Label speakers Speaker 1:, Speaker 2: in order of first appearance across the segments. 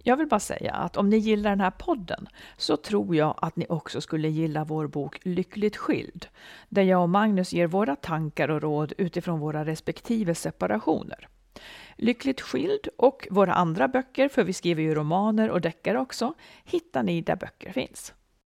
Speaker 1: Jag vill bara säga att om ni gillar den här podden så tror jag att ni också skulle gilla vår bok Lyckligt skild, där jag och Magnus ger våra tankar och råd utifrån våra respektive separationer. Lyckligt skild och våra andra böcker, för vi skriver ju romaner och deckare också, hittar ni där böcker finns.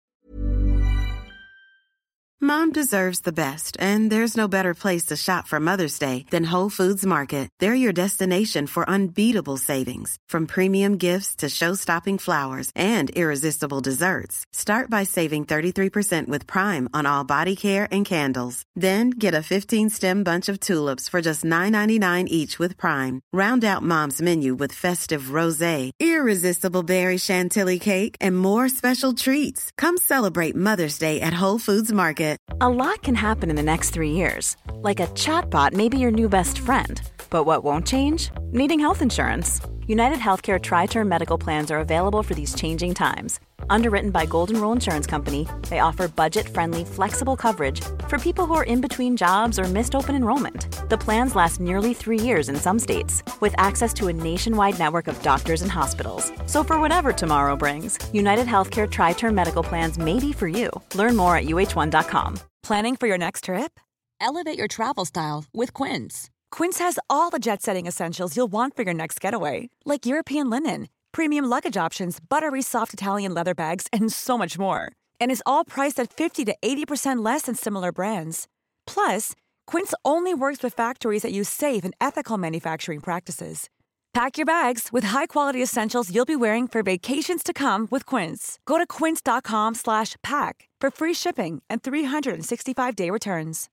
Speaker 2: Mom deserves the best, and there's no better place to shop for Mother's Day than Whole Foods Market. They're your destination for unbeatable savings, from premium gifts to show-stopping flowers and irresistible desserts. Start by saving 33% with Prime on all body care and candles. Then get a 15-stem bunch of tulips for just $9.99 each with Prime. Round out Mom's menu with festive rosé, irresistible berry chantilly cake, and more special treats. Come celebrate Mother's Day at Whole Foods Market.
Speaker 3: A lot can happen in the next 3 years. Like a chatbot may be your new best friend. But what won't change? Needing health insurance. United Healthcare Tri-Term Medical Plans are available for these changing times. Underwritten by Golden Rule Insurance Company, they offer budget-friendly, flexible coverage for people who are in between jobs or missed open enrollment. The plans last nearly 3 years in some states, with access to a nationwide network of doctors and hospitals. So for whatever tomorrow brings, United Healthcare Tri-Term Medical Plans may be for you. Learn more at uh1.com.
Speaker 4: Planning for your next trip? Elevate your travel style with Quince. Quince has all the jet-setting essentials you'll want for your next getaway, like European linen, premium luggage options, buttery soft Italian leather bags, and so much more. And is all priced at 50 to 80% less than similar brands. Plus, Quince only works with factories that use safe and ethical manufacturing practices. Pack your bags with high-quality essentials you'll be wearing for vacations to come with Quince. Go to quince.com/pack for free shipping and 365-day returns.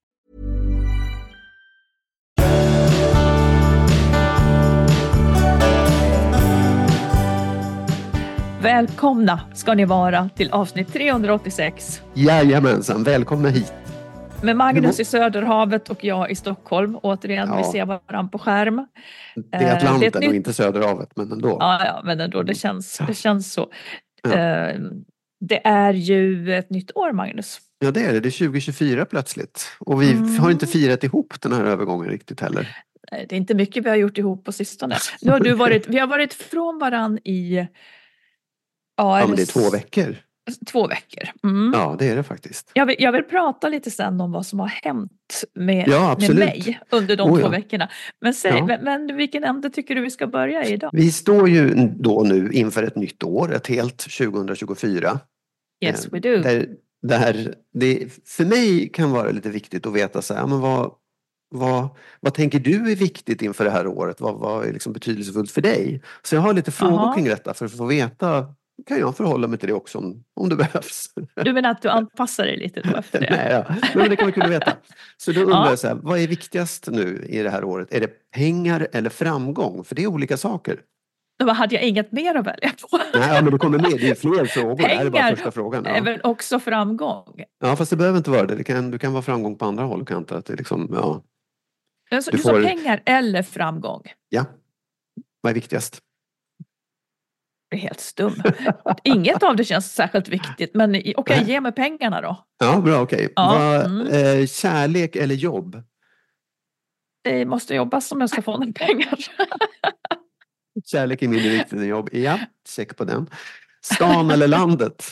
Speaker 1: Välkomna ska ni vara till avsnitt 386.
Speaker 5: Jajamensan, välkomna hit.
Speaker 1: Med Magnus i Söderhavet och jag i Stockholm. Återigen,
Speaker 5: Ja.
Speaker 1: vi ser varandra på skärm.
Speaker 5: Det är Atlanten
Speaker 1: det är
Speaker 5: och inte Söderhavet, men ändå.
Speaker 1: Ja, men ändå, det känns så.
Speaker 5: Ja.
Speaker 1: Det är ju ett nytt år, Magnus.
Speaker 5: Ja, det är det. Det är 2024 plötsligt. Och vi har inte firat ihop den här övergången riktigt heller.
Speaker 1: Det är inte mycket vi har gjort ihop på sistone. Nu har vi har varit från varann i...
Speaker 5: Ja, men det är 2 veckor.
Speaker 1: 2 veckor. Mm.
Speaker 5: Ja, det är det faktiskt.
Speaker 1: Jag vill prata lite sen om vad som har hänt med mig under de 2 veckorna. Men vilken ämne tycker du vi ska börja i idag?
Speaker 5: Vi står ju då nu inför ett nytt år, ett helt 2024.
Speaker 1: Yes, we do.
Speaker 5: Där det för mig kan vara lite viktigt att veta så här, men vad tänker du är viktigt inför det här året? Vad är liksom betydelsefullt för dig? Så jag har lite frågor kring detta för att få veta. Kan jag förhålla mig till det också om det behövs?
Speaker 1: Du menar att du anpassar dig lite då efter det?
Speaker 5: Nej, men det kan vi kunna veta. Så då undrar jag så här, vad är viktigast nu i det här året? Är det pengar eller framgång? För det är olika saker.
Speaker 1: Då hade jag inget mer att välja på.
Speaker 5: Nej, men det kommer med. Det är fler frågor.
Speaker 1: Pengar
Speaker 5: det här är bara första frågan.
Speaker 1: är väl också framgång?
Speaker 5: Ja, fast det behöver inte vara det. Du kan vara framgång på andra håll. Kan att det liksom, ja.
Speaker 1: Alltså, du sa pengar eller framgång?
Speaker 5: Ja. Vad är viktigast?
Speaker 1: Det är helt stum. Inget av det känns särskilt viktigt. Men okej, ge mig pengarna då.
Speaker 5: Ja, bra, okej.
Speaker 1: Ja,
Speaker 5: Kärlek eller jobb?
Speaker 1: Det måste jobbas om jag ska få några pengar.
Speaker 5: Kärlek är mindre viktigt än jobb. Ja, check på den. Stan eller landet?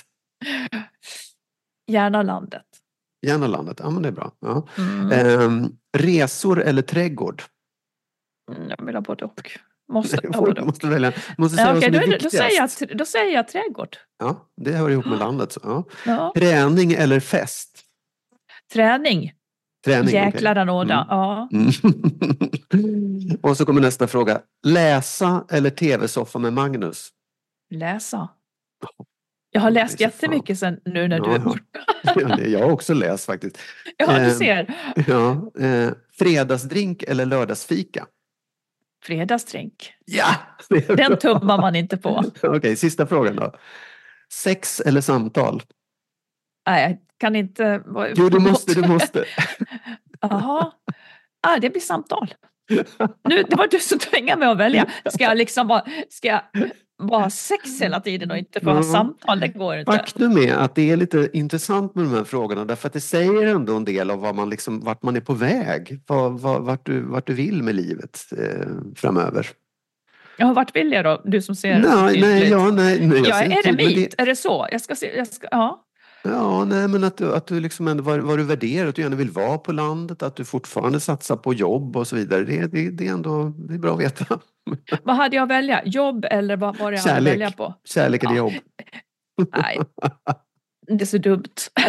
Speaker 1: Gärna landet.
Speaker 5: Gärna landet, ja men det är bra. Ja. Resor eller trädgård?
Speaker 1: Jag vill ha både och.
Speaker 5: Måste välja. Måste säga vad som är viktigast.
Speaker 1: Då säger jag trädgård.
Speaker 5: Ja, det hör ihop med landet. Så. Ja. Träning eller fest?
Speaker 1: Träning. Jäklar anåda. Ja.
Speaker 5: Och så kommer nästa fråga. Läsa eller tv-soffa med Magnus?
Speaker 1: Läsa. Jag har läst jättemycket sen nu när du är borta.
Speaker 5: Ja, jag har också läst faktiskt.
Speaker 1: Ja, du ser.
Speaker 5: Ja, fredagsdrink eller lördagsfika?
Speaker 1: Fredagsdrink.
Speaker 5: Ja!
Speaker 1: Den tummar man inte på.
Speaker 5: Okej, sista frågan då. Sex eller samtal?
Speaker 1: Nej, jag kan inte...
Speaker 5: Jo, du måste.
Speaker 1: Jaha. Det blir samtal. Nu, det var du som tvingade mig att välja. Ska jag bara sex hela tiden och inte få ha samtal? Det går inte.
Speaker 5: Faktum är att det är lite intressant med de här frågorna, därför att det säger ändå en del av vart man är på väg. Vart du vill med livet framöver.
Speaker 1: Ja, vart vill jag då? Du som ser
Speaker 5: nej,
Speaker 1: tydligt.
Speaker 5: Nej,
Speaker 1: ja, är det mitt? Är det så? Ja.
Speaker 5: Ja, nej, men att du liksom ändå, vad du värderar, att du gärna vill vara på landet, att du fortfarande satsar på jobb och så vidare. Det är ändå det är bra att veta.
Speaker 1: Vad hade jag att välja? Jobb eller vad var det jag hade att välja på?
Speaker 5: Kärlek eller jobb.
Speaker 1: Nej, det är så dumt.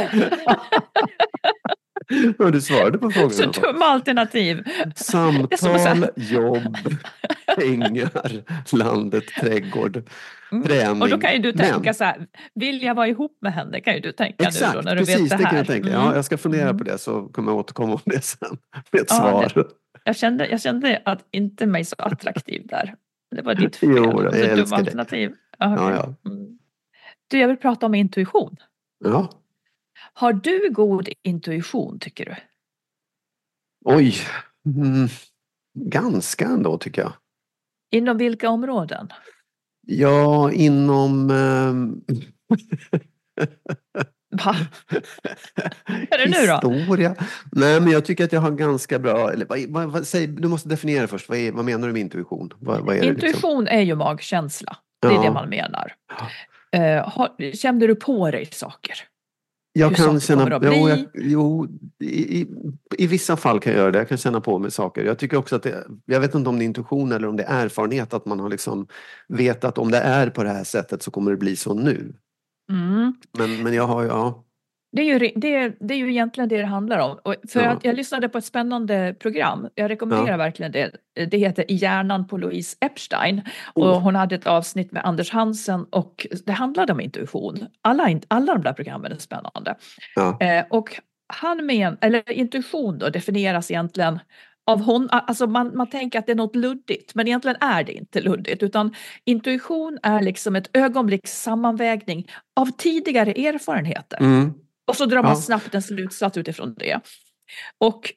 Speaker 5: Och du svarade på frågan.
Speaker 1: Så dumma alternativ.
Speaker 5: Samtal, jobb, pengar, landet, trädgård, träning.
Speaker 1: Och då kan ju du tänka så här, vill jag vara ihop med henne? Kan ju du tänka
Speaker 5: exakt,
Speaker 1: nu då när
Speaker 5: precis,
Speaker 1: du vet det här.
Speaker 5: Kan jag tänka. Ja, jag ska fundera på det så kommer jag återkomma om det sen med ett svar.
Speaker 1: Jag kände att inte mig så attraktiv där. Det var ditt fel.
Speaker 5: Jo, jag älskar
Speaker 1: alternativ.
Speaker 5: det.
Speaker 1: Ja. Du, jag vill prata om intuition.
Speaker 5: Ja.
Speaker 1: Har du god intuition, tycker du?
Speaker 5: Oj, ganska ändå tycker jag.
Speaker 1: Inom vilka områden?
Speaker 5: Ja, inom...
Speaker 1: Va? Är det nu då?
Speaker 5: Historia. Nej, men jag tycker att jag har ganska bra... Eller, säg, du måste definiera först. Vad menar du med intuition? Vad är
Speaker 1: intuition är ju magkänsla. Det är det man menar. Kände du på dig saker?
Speaker 5: Jag kan känna... I vissa fall kan jag göra det. Jag kan känna på mig saker. Jag tycker också att jag vet inte om det är intuition eller om det är erfarenhet. Att man har liksom vet att om det är på det här sättet så kommer det bli så nu. Men jag har ju...
Speaker 1: Det är ju egentligen det handlar om. Och att jag lyssnade på ett spännande program. Jag rekommenderar verkligen det. Det heter I hjärnan på Louise Epstein. Och hon hade ett avsnitt med Anders Hansen. Och det handlade om intuition. Alla de där programmen är spännande. Och intuition då definieras egentligen av hon, alltså man tänker att det är något luddigt, men egentligen är det inte luddigt, utan intuition är liksom ett ögonblicks sammanvägning av tidigare erfarenheter. Och så drar man snabbt en slutsats utifrån det. Och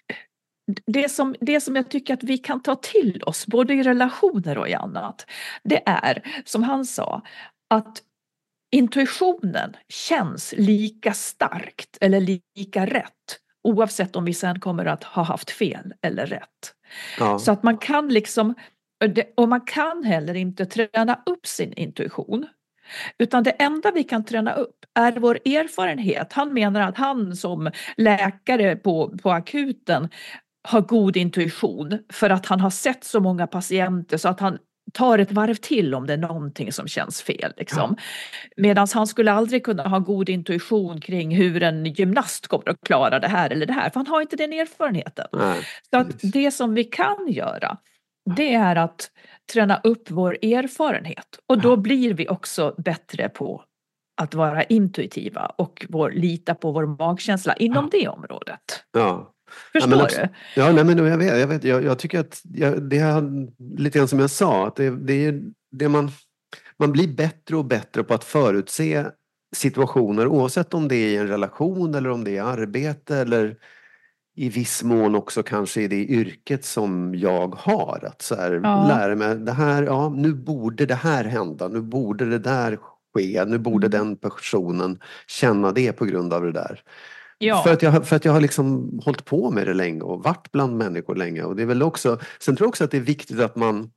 Speaker 1: det som jag tycker att vi kan ta till oss, både i relationer och i annat, det är, som han sa, att intuitionen känns lika starkt eller lika rätt oavsett om vi sen kommer att ha haft fel eller rätt. Så att man kan liksom, och man kan heller inte träna upp sin intuition. Utan det enda vi kan träna upp är vår erfarenhet. Han menar att han som läkare på akuten har god intuition för att han har sett så många patienter så att han tar ett varv till om det är någonting som känns fel. Liksom. Medan han skulle aldrig kunna ha god intuition kring hur en gymnast kommer att klara det här eller det här. För han har inte den erfarenheten. Så att det som vi kan göra, det är att träna upp vår erfarenhet. Och då blir vi också bättre på att vara intuitiva och lita på vår magkänsla inom det området. Förstår du?
Speaker 5: Ja, nej, men jag vet. Jag tycker att det är lite grann som jag sa, att det är det man blir bättre och bättre på att förutse situationer, oavsett om det är i en relation eller om det är i arbete eller i viss mån också kanske i det yrket som jag har. Att så här, lära mig det här, nu borde det här hända, nu borde det där ske, nu borde den personen känna det på grund av det där. För att jag har liksom hållit på med det länge och varit bland människor länge. Och det är väl också, sen tror jag också att det är viktigt att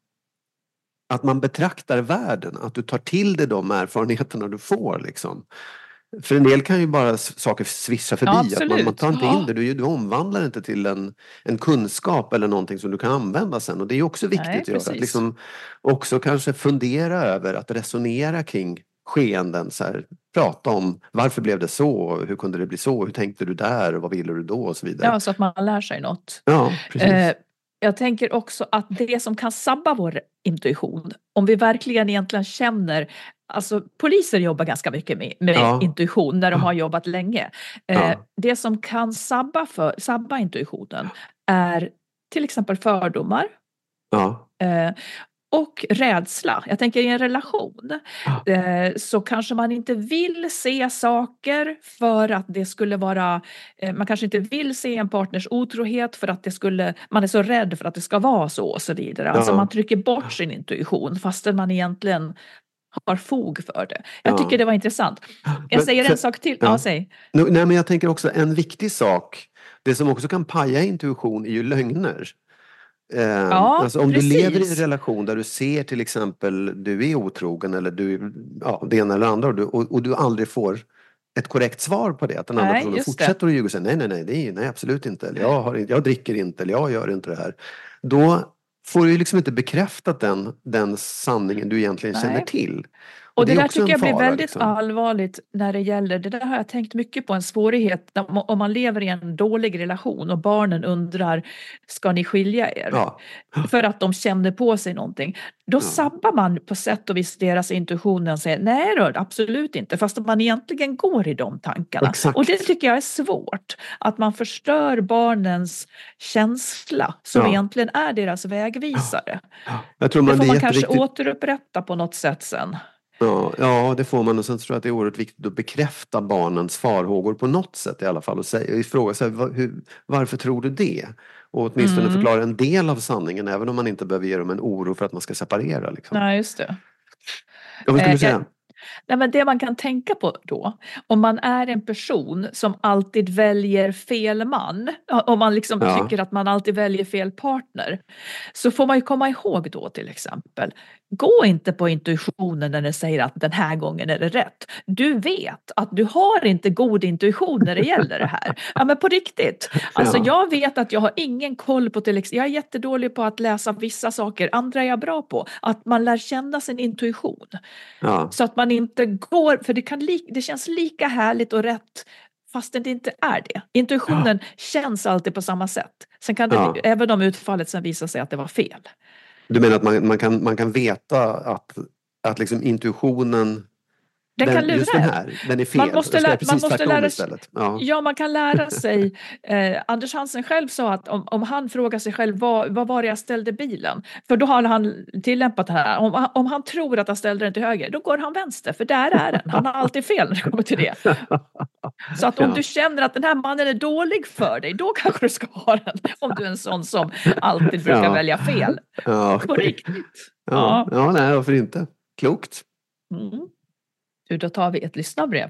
Speaker 5: man betraktar världen, att du tar till dig de erfarenheterna du får liksom. För en del kan ju bara saker svischa förbi. Att man tar inte in det. Du omvandlar inte till en kunskap eller någonting som du kan använda sen. Och det är också viktigt att göra. Att liksom också kanske fundera över, att resonera kring skeenden. Så här, prata om varför blev det så? Hur kunde det bli så? Hur tänkte du där? Och vad ville du då? Och så vidare.
Speaker 1: Ja, så att man lär sig något.
Speaker 5: Ja, precis.
Speaker 1: Jag tänker också att det som kan sabba vår intuition, om vi verkligen egentligen känner, alltså poliser jobbar ganska mycket med intuition när de har jobbat länge. Det som kan sabba intuitionen är till exempel fördomar. Och rädsla. Jag tänker i en relation så kanske man inte vill se saker för att det skulle vara, man kanske inte vill se en partners otrohet för att man är så rädd för att det ska vara så och så vidare. Alltså man trycker bort sin intuition fastän man egentligen har fog för det. Jag tycker det var intressant. Jag säger en sak till. Säg.
Speaker 5: Nej, men jag tänker också en viktig sak. Det som också kan paja intuition är ju lögner.
Speaker 1: Ja,
Speaker 5: alltså om
Speaker 1: precis.
Speaker 5: du lever i en relation där du ser till exempel du är otrogen eller du, ja, det ena eller andra och du aldrig får ett korrekt svar på det. Att den andra
Speaker 1: Nej,
Speaker 5: personen
Speaker 1: just
Speaker 5: fortsätter att ljuga och säger nej, absolut inte. Eller jag dricker inte eller jag gör inte det här. Då får du ju liksom inte bekräftat den sanningen du egentligen känner
Speaker 1: Nej.
Speaker 5: till.
Speaker 1: Och det
Speaker 5: är
Speaker 1: där
Speaker 5: också
Speaker 1: tycker
Speaker 5: en
Speaker 1: jag blir
Speaker 5: fara,
Speaker 1: väldigt
Speaker 5: liksom.
Speaker 1: allvarligt när det gäller, det där har jag tänkt mycket på, en svårighet om man lever i en dålig relation och barnen undrar, ska ni skilja er?
Speaker 5: Ja.
Speaker 1: För att de känner på sig någonting. Då sabbar man på sätt och vis deras intuition och säger nej då, absolut inte. Fast man egentligen går i de tankarna.
Speaker 5: Exakt.
Speaker 1: Och det tycker jag är svårt. Att man förstör barnens känsla som egentligen är deras vägvisare.
Speaker 5: Jag tror
Speaker 1: Det får
Speaker 5: det är
Speaker 1: man kanske
Speaker 5: jätteviktigt.
Speaker 1: återupprätta på något sätt sen.
Speaker 5: Ja, det får man, och sen tror jag att det är oerhört viktigt att bekräfta barnens farhågor på något sätt i alla fall och fråga sig varför tror du det? Och åtminstone förklara en del av sanningen även om man inte behöver ge dem en oro för att man ska separera. Liksom.
Speaker 1: Nej, just det.
Speaker 5: Vad skulle du säga?
Speaker 1: Nej, men det man kan tänka på då, om man är en person som alltid väljer fel man, om man liksom tycker att man alltid väljer fel partner, så får man ju komma ihåg då till exempel, gå inte på intuitionen när den säger att den här gången är det rätt. Du vet att du har inte god intuition när det gäller det här. Ja, men på riktigt. Alltså jag vet att jag har ingen koll på till exempel, jag är jättedålig på att läsa vissa saker, andra är jag bra på. Att man lär känna sin intuition.
Speaker 5: Ja.
Speaker 1: Så att man inte går, för det känns lika härligt och rätt fast det inte är det. Intuitionen känns alltid på samma sätt. Sen kan det, även om utfallet sen visar sig att det var fel.
Speaker 5: Du menar att man kan veta att liksom intuitionen
Speaker 1: den kan lura
Speaker 5: just den här, den är fel.
Speaker 1: Man måste lära sig.
Speaker 5: Ja,
Speaker 1: Man kan lära sig. Anders Hansen själv sa att om han frågar sig själv vad var det jag ställde bilen? För då har han tillämpat det här. Om han tror att han ställde den till höger, då går han vänster. För där är den. Han har alltid fel när det kommer till det. Så att om du känner att den här mannen är dålig för dig, då kanske du ska ha den. Om du är en sån som alltid brukar välja fel. På riktigt.
Speaker 5: Nej, varför inte? Klokt.
Speaker 1: Då tar vi ett lyssnarbrev.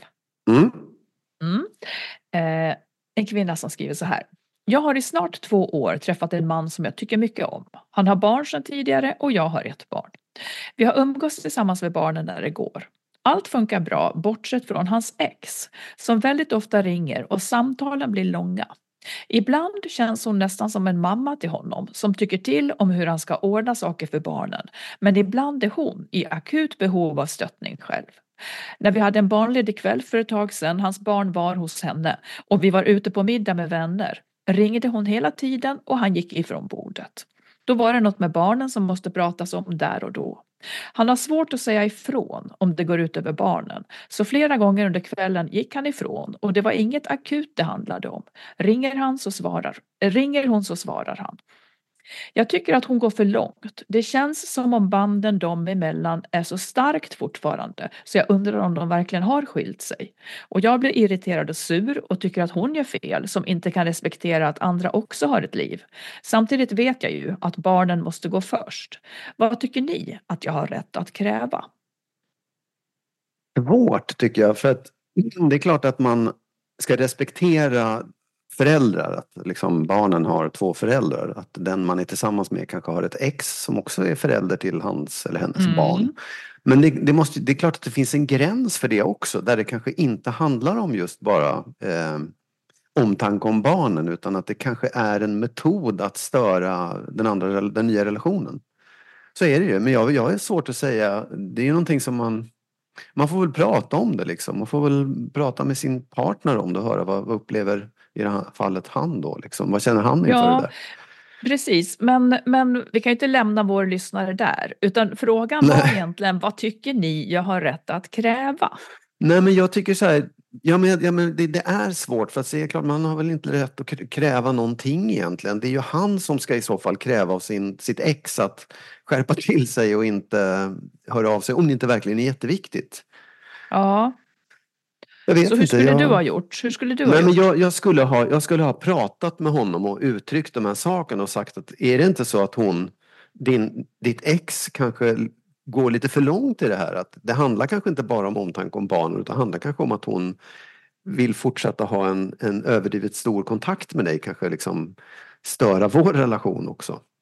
Speaker 1: En kvinna som skriver så här. Jag har i snart 2 år träffat en man som jag tycker mycket om. Han har barn sedan tidigare och jag har ett barn. Vi har umgåtts tillsammans med barnen när det går. Allt funkar bra bortsett från hans ex som väldigt ofta ringer och samtalen blir långa. Ibland känns hon nästan som en mamma till honom som tycker till om hur han ska ordna saker för barnen. Men ibland är hon i akut behov av stöttning själv. När vi hade en barnledig kväll för ett tag sedan, hans barn var hos henne och vi var ute på middag med vänner, ringde hon hela tiden och han gick ifrån bordet. Då var det något med barnen som måste pratas om där och då. Han har svårt att säga ifrån om det går ut över barnen, så flera gånger under kvällen gick han ifrån och det var inget akut det handlade om. Ringer hon så svarar han. Jag tycker att hon går för långt. Det känns som om banden dem emellan är så starkt fortfarande så jag undrar om de verkligen har skilt sig. Och jag blir irriterad och sur och tycker att hon gör fel som inte kan respektera att andra också har ett liv. Samtidigt vet jag ju att barnen måste gå först. Vad tycker ni att jag har rätt att kräva?
Speaker 5: Svårt tycker jag, för att det är klart att man ska respektera föräldrar, att liksom barnen har 2 föräldrar, att den man är tillsammans med kanske har ett ex som också är förälder till hans eller hennes barn. Men det är klart att det finns en gräns för det också, där det kanske inte handlar om just bara omtanke om barnen, utan att det kanske är en metod att störa den nya relationen. Så är det ju, men jag är svårt att säga, det är ju någonting som man får väl prata om det liksom, man får väl prata med sin partner om det och höra vad upplever i det här fallet han då liksom. Vad känner han inför det där?
Speaker 1: Precis, men vi kan ju inte lämna vår lyssnare där. Utan frågan var egentligen, vad tycker ni jag har rätt att kräva?
Speaker 5: Nej, men jag tycker så här, det är svårt för att se, klart man har väl inte rätt att kräva någonting egentligen. Det är ju han som ska i så fall kräva av sitt ex att skärpa till sig och inte höra av sig om det inte verkligen är jätteviktigt.
Speaker 1: Ja. Så hur skulle du ha gjort?
Speaker 5: Men jag skulle ha pratat med honom och uttryckt de här sakerna och sagt att är det inte så att ditt ex kanske går lite för långt i det här, att det handlar kanske inte bara om omtanke om barnen utan det handlar kanske om att hon vill fortsätta ha en överdrivet stor kontakt med dig, kanske liksom störa vår relation också.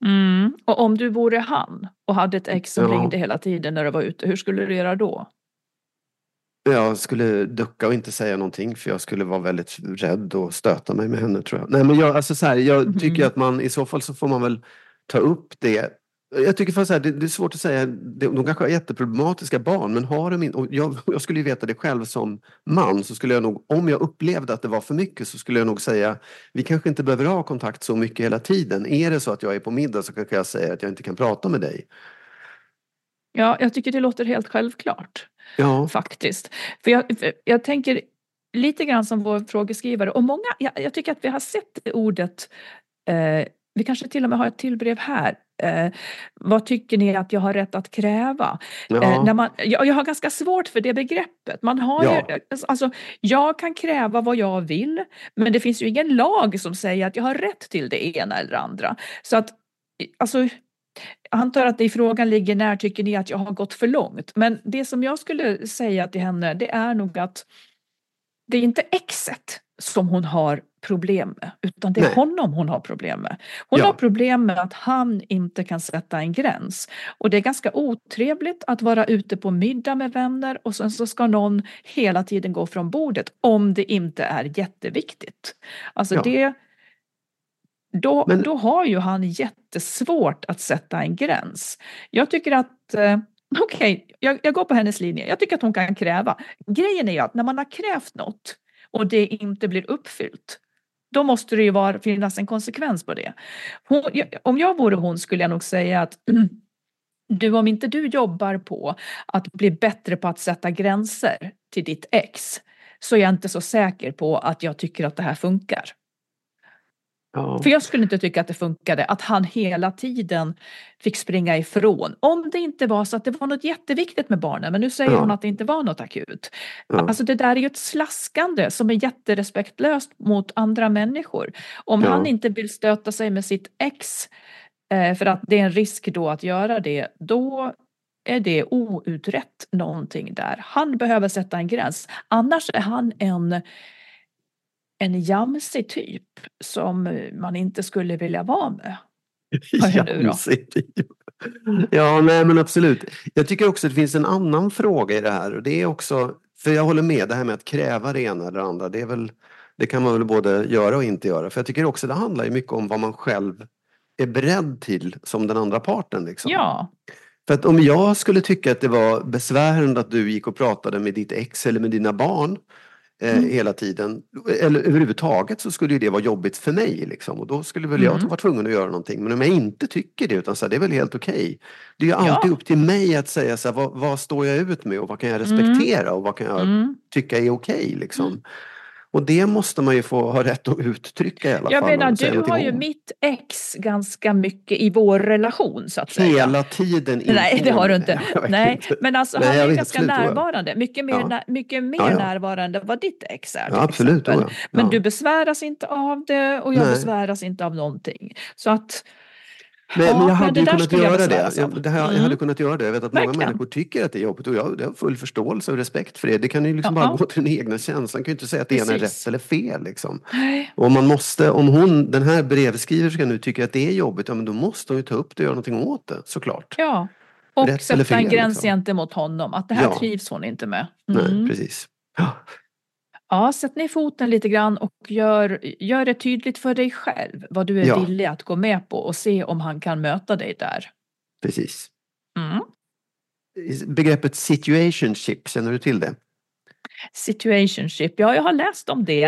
Speaker 1: Och om du vore han och hade ett ex som ringde hela tiden när du var ute, hur skulle du göra då?
Speaker 5: Jag skulle ducka och inte säga någonting, för jag skulle vara väldigt rädd och stöta mig med henne, tror jag. Nej, men jag tycker att man i så fall så får man väl ta upp det. Jag tycker faktiskt det är svårt att säga. De kanske har jätteproblematiska barn, men har de inte, och jag skulle ju veta det själv som man, så skulle jag nog, om jag upplevde att det var för mycket, så skulle jag nog säga, vi kanske inte behöver ha kontakt så mycket hela tiden. Är det så att jag är på middag, så kanske jag säger att jag inte kan prata med dig.
Speaker 1: Ja, jag tycker det låter helt självklart. Ja. Faktiskt. För jag tänker lite grann som vår frågeskrivare, och många, jag tycker att vi har sett ordet, vi kanske till och med har ett till brev här. Vad tycker ni att jag har rätt att kräva? Ja. Jag har ganska svårt för det begreppet. Man har ju, alltså, jag kan kräva vad jag vill, men det finns ju ingen lag som säger att jag har rätt till det ena eller andra. Så att, alltså, jag antar att det i frågan ligger, när tycker ni att jag har gått för långt? Men det som jag skulle säga till henne, det är nog att det är inte exet som hon har problem med, utan det är honom hon har problem med. Hon har problem med att han inte kan sätta en gräns. Och det är ganska otrevligt att vara ute på middag med vänner och sen så ska någon hela tiden gå från bordet om det inte är jätteviktigt. Alltså då har ju han jättesvårt att sätta en gräns. Jag tycker att jag går på hennes linje. Jag tycker att hon kan kräva. Grejen är ju att när man har krävt något och det inte blir uppfyllt, då måste det ju finnas en konsekvens på det. Om jag vore hon skulle jag nog säga att om inte du jobbar på att bli bättre på att sätta gränser till ditt ex, så är jag inte så säker på att jag tycker att det här funkar. Ja. För jag skulle inte tycka att det funkade att han hela tiden fick springa ifrån. Om det inte var så att det var något jätteviktigt med barnen. Men nu säger hon att det inte var något akut. Ja. Alltså det där är ju ett slaskande som är jätterespektlöst mot andra människor. Om han inte vill stöta sig med sitt ex för att det är en risk då att göra det, då är det outrett någonting där. Han behöver sätta en gräns. Annars är han en jamsig typ som man inte skulle vilja vara med.
Speaker 5: Jamsig typ. Ja, nej men absolut. Jag tycker också att det finns en annan fråga i det här, och det är också, för jag håller med, det här med att kräva det ena eller andra, det kan man väl både göra och inte göra. För jag tycker också det handlar ju mycket om vad man själv är beredd till som den andra parten liksom.
Speaker 1: Ja.
Speaker 5: För att om jag skulle tycka att det var besvärande att du gick och pratade med ditt ex eller med dina barn hela tiden, eller överhuvudtaget, så skulle ju det vara jobbigt för mig liksom. Och då skulle väl jag vara tvungen att göra någonting. Men om jag inte tycker det, utan så här, det är väl helt okej. Det är ju alltid upp till mig att säga så här, vad står jag ut med och vad kan jag respektera och vad kan jag tycka är okej liksom. Och det måste man ju få ha rätt att uttrycka i alla fall.
Speaker 1: Jag menar, du har ju mitt ex ganska mycket i vår relation, så att säga.
Speaker 5: Hela tiden.
Speaker 1: Nej, det har du inte. Nej, men alltså han är ganska närvarande. Mycket mer närvarande vad ditt ex är.
Speaker 5: Ja, absolut.
Speaker 1: Men du besväras inte av det och jag besväras inte av någonting. Så att...
Speaker 5: Men jag hade ju kunnat göra det. Jag hade kunnat göra det. Jag vet att många människor tycker att det är jobbigt, och jag har full förståelse och respekt för det. Det kan ju liksom bara gå till den egna känslan. Man kan ju inte säga att det ena är rätt eller fel liksom. Och om den här brevskriverskan nu tycker att det är jobbigt, ja, men då måste hon ju ta upp det och göra någonting åt det, såklart.
Speaker 1: Ja, och sätta en gräns gentemot honom. Att det här trivs hon inte med.
Speaker 5: Nej, precis.
Speaker 1: Ja, sätt ner foten lite grann och gör det tydligt för dig själv vad du är villig att gå med på, och se om han kan möta dig där.
Speaker 5: Precis. Begreppet situationship, känner du till det?
Speaker 1: Situationship, jag har läst om det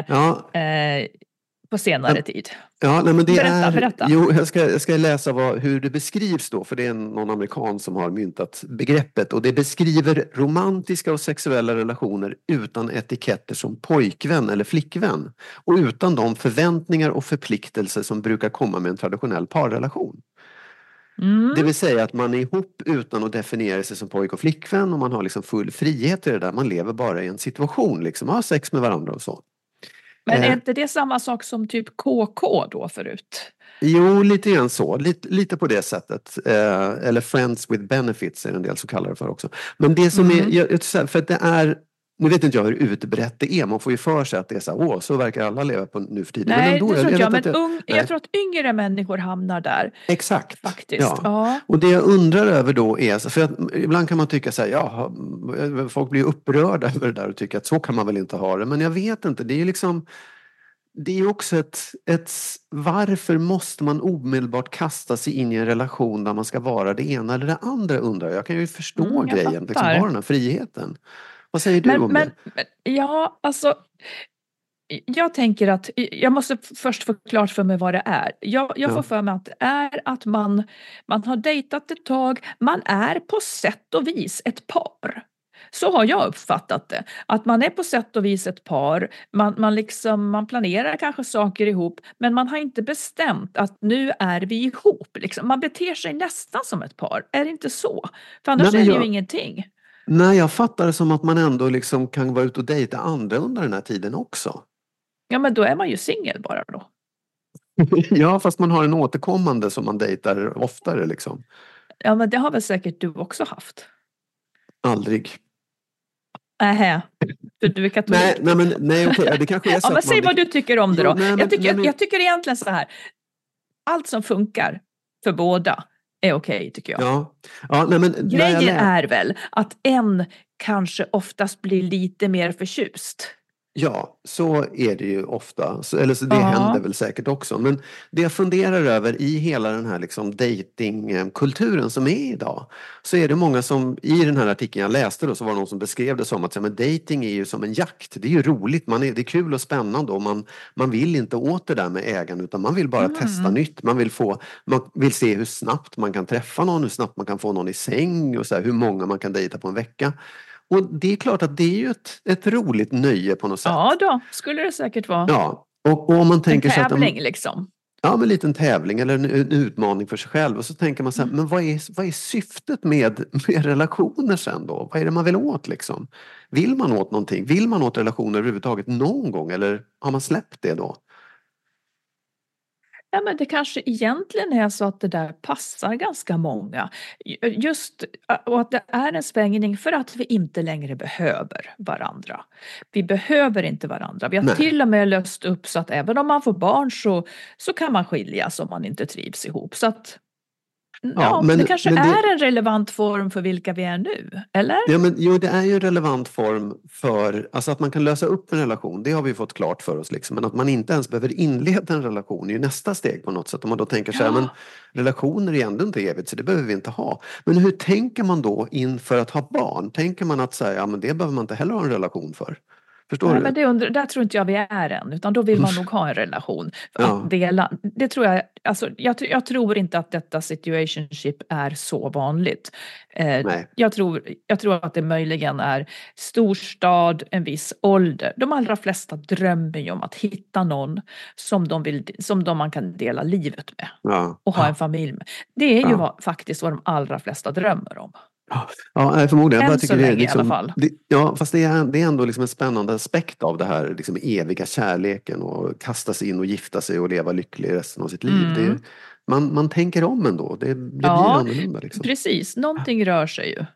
Speaker 1: på senare tid.
Speaker 5: Ja, nej, men det
Speaker 1: berätta.
Speaker 5: Jo, jag ska läsa hur det beskrivs då, för det är någon amerikan som har myntat begreppet, och det beskriver romantiska och sexuella relationer utan etiketter som pojkvän eller flickvän, och utan de förväntningar och förpliktelser som brukar komma med en traditionell parrelation. Det vill säga att man är ihop utan att definiera sig som pojk och flickvän, och man har liksom full frihet i det där. Man lever bara i en situation, liksom, har sex med varandra och så.
Speaker 1: Men är inte det samma sak som typ KK då förut?
Speaker 5: Jo, lite grann så. Lite på det sättet. Eller friends with benefits är en del som kallar det för också. Men det som är, för att det är, Nu vet inte jag hur utbrett det är. Man får ju för sig att det är så verkar alla leva på nu för tiden.
Speaker 1: Nej,
Speaker 5: men ändå,
Speaker 1: det tror jag. Jag tror att yngre människor hamnar där.
Speaker 5: Exakt.
Speaker 1: Faktiskt. Ja.
Speaker 5: Och det jag undrar över då är, för att ibland kan man tycka så här, folk blir upprörda över det där och tycker att så kan man väl inte ha det. Men jag vet inte, det är ju liksom, det är också varför måste man omedelbart kasta sig in i en relation där man ska vara det ena eller det andra, undrar jag. Jag kan ju förstå grejen, liksom ha den här friheten. Vad säger du om det?
Speaker 1: Ja, alltså, jag tänker att jag måste först få klart för mig vad det är. Jag får för mig att det är att man har dejtat ett tag, man är på sätt och vis ett par. Så har jag uppfattat det. Att man är på sätt och vis ett par, man planerar kanske saker ihop, men man har inte bestämt att nu är vi ihop. Liksom. Man beter sig nästan som ett par, är det inte så? För annars är det ju ingenting.
Speaker 5: Nej, jag fattar det som att man ändå liksom kan vara ute och dejta andra under den här tiden också.
Speaker 1: Ja, men då är man ju singel bara då.
Speaker 5: Ja, fast man har en återkommande som man dejtar oftare liksom.
Speaker 1: Ja, men det har väl säkert du också haft?
Speaker 5: Aldrig.
Speaker 1: Du är katolik.
Speaker 5: Nej, okej. Det kanske är så
Speaker 1: men säg vad du tycker om det då. Jag tycker egentligen så här. Allt som funkar för båda är okej, tycker jag. Grejen är väl att en kanske oftast blir lite mer förtjust.
Speaker 5: Ja, så är det ju ofta. Det händer väl säkert också. Men det jag funderar över i hela den här liksom datingkulturen som är idag, så är det många som, i den här artikeln jag läste då, så var det någon som beskrev det som att dating är ju som en jakt. Det är ju roligt, det är kul och spännande och man vill inte åt det där med ägaren, utan man vill bara testa nytt. Man vill se hur snabbt man kan träffa någon, hur snabbt man kan få någon i säng och så här, hur många man kan dejta på en vecka. Och det är klart att det är ju ett roligt nöje på något sätt.
Speaker 1: Ja då, skulle det säkert vara.
Speaker 5: Ja, och om man tänker
Speaker 1: en tävling liksom.
Speaker 5: Ja, men en liten tävling eller en utmaning för sig själv. Och så tänker man så här, men vad är syftet med relationer sen då? Vad är det man vill åt liksom? Vill man åt någonting? Vill man åt relationer överhuvudtaget någon gång? Eller har man släppt det då?
Speaker 1: Ja, men det kanske egentligen är så att det där passar ganska många. Och att det är en svängning för att vi inte längre behöver varandra. Vi behöver inte varandra. Vi har till och med löst upp så att även om man får barn så kan man skiljas om man inte trivs ihop. Så att det kanske är en relevant form för vilka vi är nu, eller?
Speaker 5: Ja, det är ju en relevant form för, alltså att man kan lösa upp en relation, det har vi fått klart för oss liksom. Men att man inte ens behöver inleda en relation är ju nästa steg på något sätt. Om man då tänker så här, men relationer är ändå inte evigt, så det behöver vi inte ha. Men hur tänker man då inför att ha barn? Tänker man att säga, men det behöver man inte heller ha en relation för? Förstår du?
Speaker 1: Men där tror inte jag vi är än, utan då vill man nog ha en relation. Att dela, det tror jag, alltså, jag tror inte att detta situationship är så vanligt. Jag tror att det möjligen är storstad, en viss ålder. De allra flesta drömmer ju om att hitta någon som man kan dela livet med och ha en familj med. Det är ju faktiskt vad de allra flesta drömmer om.
Speaker 5: Ja, förmodligen. Jag bara tycker det är liksom,
Speaker 1: i alla fall.
Speaker 5: Fast det är ändå liksom en spännande aspekt av det här liksom eviga kärleken och kasta sig in och gifta sig och leva lycklig resten av sitt liv. Man tänker om ändå. Det blir annorlunda. Liksom.
Speaker 1: Precis. Någonting rör sig ju.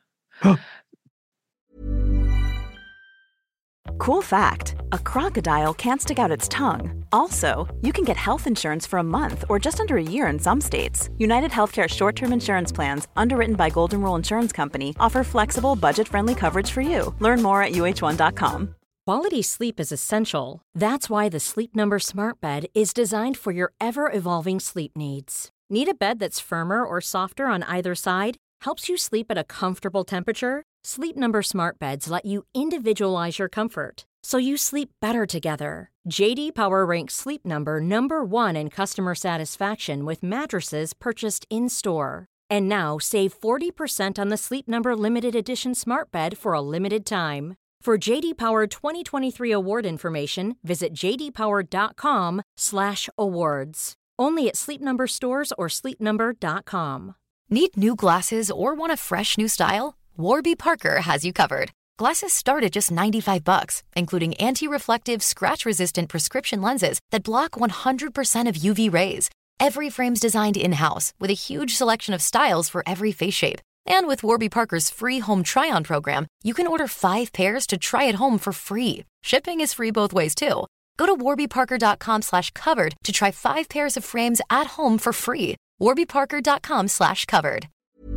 Speaker 3: Cool fact, a crocodile can't stick out its tongue. Also, you can get health insurance for a month or just under a year in some states. United Healthcare short-term insurance plans, underwritten by Golden Rule Insurance Company, offer flexible, budget-friendly coverage for you. Learn more at uh1.com.
Speaker 6: Quality sleep is essential. That's why the Sleep Number Smart Bed is designed for your ever-evolving sleep needs. Need a bed that's firmer or softer on either side? Helps you sleep at a comfortable temperature? Sleep Number Smart Beds let you individualize your comfort, so you sleep better together. JD Power ranks Sleep Number #1 in customer satisfaction with mattresses purchased in-store. And now save 40% on the Sleep Number Limited Edition Smart Bed for a limited time. For JD Power 2023 award information, visit jdpower.com/awards. Only at Sleep Number stores or sleepnumber.com.
Speaker 7: Need new glasses or want a fresh new style? Warby Parker has you covered. Glasses start at just $95, including anti-reflective, scratch-resistant prescription lenses that block 100% of UV rays. Every frame's designed in-house with a huge selection of styles for every face shape. And with Warby Parker's free home try-on program, you can order 5 pairs to try at home for free. Shipping is free both ways too. Go to warbyparker.com/covered to try 5 pairs of frames at home for free. warbyparker.com/covered.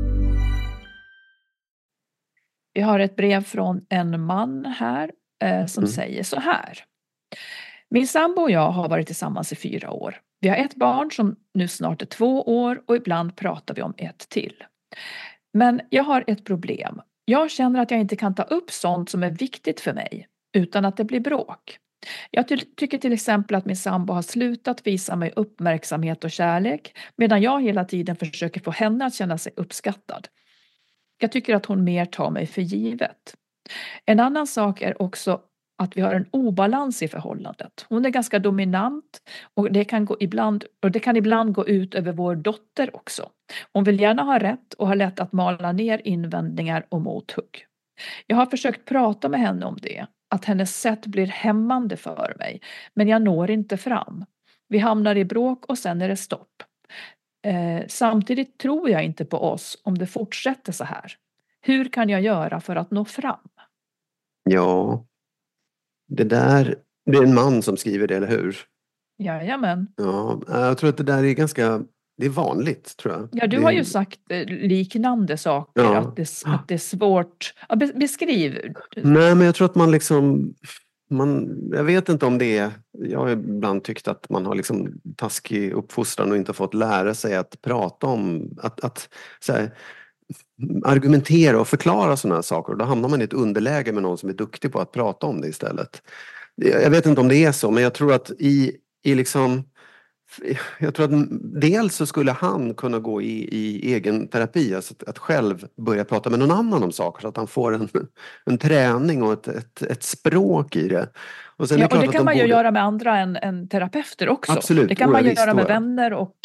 Speaker 1: Vi har ett brev från en man här som säger så här. Min sambo och jag har varit tillsammans i 4 år. Vi har ett barn som nu snart är 2 år och ibland pratar vi om ett till. Men jag har ett problem. Jag känner att jag inte kan ta upp sånt som är viktigt för mig utan att det blir bråk. Jag tycker till exempel att min sambo har slutat visa mig uppmärksamhet och kärlek medan jag hela tiden försöker få henne att känna sig uppskattad. Jag tycker att hon mer tar mig för givet. En annan sak är också att vi har en obalans i förhållandet. Hon är ganska dominant och det kan ibland gå ut över vår dotter också. Hon vill gärna ha rätt och har lätt att mala ner invändningar och mothugg. Jag har försökt prata med henne om det, att hennes sätt blir hämmande för mig, men jag når inte fram. Vi hamnar i bråk och sen är det stopp. Samtidigt tror jag inte på oss om det fortsätter så här. Hur kan jag göra för att nå fram?
Speaker 5: Ja, det är en man som skriver det, eller hur?
Speaker 1: Jajamän.
Speaker 5: Ja, jag tror att det där är det är vanligt, tror jag.
Speaker 1: Ja, du har ju sagt liknande saker,
Speaker 5: Ja.
Speaker 1: att det är svårt. Ja, beskriv.
Speaker 5: Nej, men jag tror att man liksom... jag vet inte om det är... Jag har ibland tyckt att man har liksom taskig uppfostran och inte fått lära sig att prata om... Att så här, argumentera och förklara sådana här saker. Och då hamnar man i ett underläge med någon som är duktig på att prata om det istället. Jag vet inte om det är så, men jag tror att jag tror att dels så skulle han kunna gå i egen terapi, alltså att själv börja prata med någon annan om saker så att han får en träning och ett språk i det. Och sen
Speaker 1: Ja,
Speaker 5: är det klart
Speaker 1: och det kan man ju göra med andra än terapeuter också.
Speaker 5: Absolut.
Speaker 1: Det kan man ju göra med vänner och